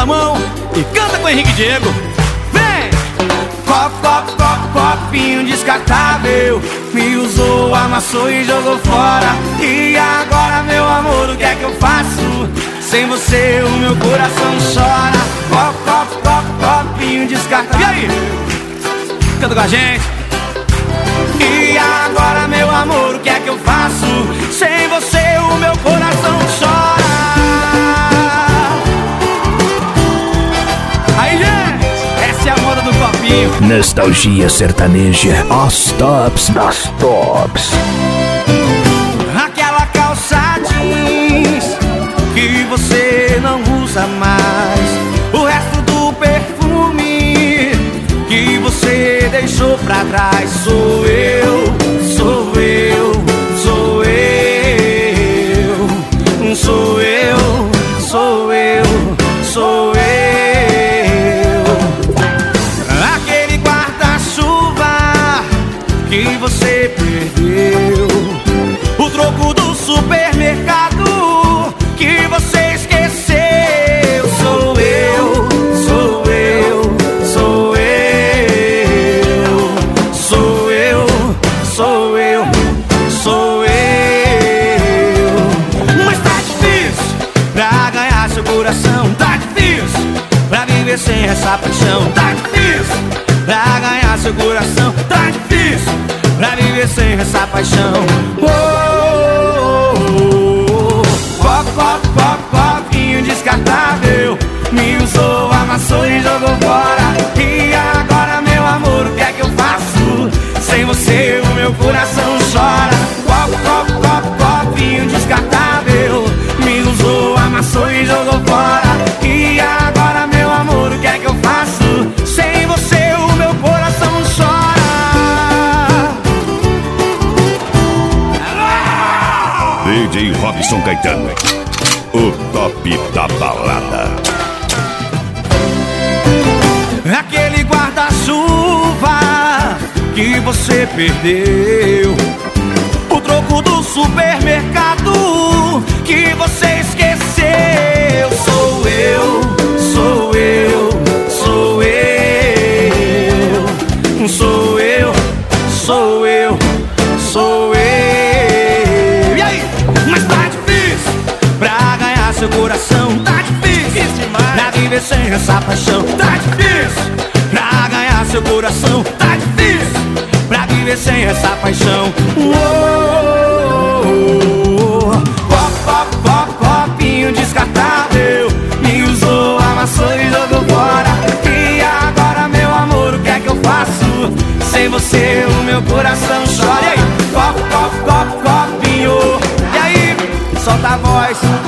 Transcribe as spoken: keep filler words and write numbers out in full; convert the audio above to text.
mão e canta com Henrique Diego. Vem! Copo, copo, copo, copinho descartável. Me usou, amassou e jogou fora. E agora, meu amor, o que é que eu faço? Sem você o meu coração chora. Copo, copo, copo, copinho descartável. E aí? Canta com a gente. E agora, meu amor, o que é que eu faço? Sem você o meu coração chora. Aí, gente, essa é a moda do copinho. Nostalgia sertaneja. As tops das tops. Aquela calça jeans que você não usa mais. O resto do perfume que você deixou pra trás. Sou eu, sou eu, sou eu. Sou eu, sou eu, sou eu. Aquele guarda-chuva que você perdeu. O troco do supermercado que você esqueceu. Sou eu, sou eu, sou eu. Sou eu, sou eu, sou eu. Mas tá difícil pra ganhar seu coração. Tá difícil pra viver sem essa paixão. Tá difícil pra ganhar seu coração. Tá difícil pra viver sem essa paixão. Oh, oh, oh, oh. Copo, copo, copo, copinho descartável. Me usou, amassou e jogou fora. E agora, meu amor, o que é que eu faço? Sem você o meu coração chora. Copo, copo, copo, copinho descartável. Me usou, amassou e jogou fora. E agora, meu amor, o que é que eu faço? Sem você o meu coração chora. D J Robson Caetano, o top da balada. Aquele guarda-chuva que você perdeu. O troco do supermercado que você esqueceu. Sou eu, sou eu, sou eu. Sou eu, sou eu, sou eu. E aí? Mas tá difícil pra ganhar seu coração. Tá difícil pra viver sem essa paixão. Tá difícil pra ganhar seu coração. Tá difícil pra viver sem essa paixão. Oh, oh, oh. Copo, copo, copo, copinho descartável. Me usou, amassou e jogou fora. E agora, meu amor, o que é que eu faço? Sem você o meu coração chora. E aí? Copo, copo, copo, copinho. E aí? Solta a voz.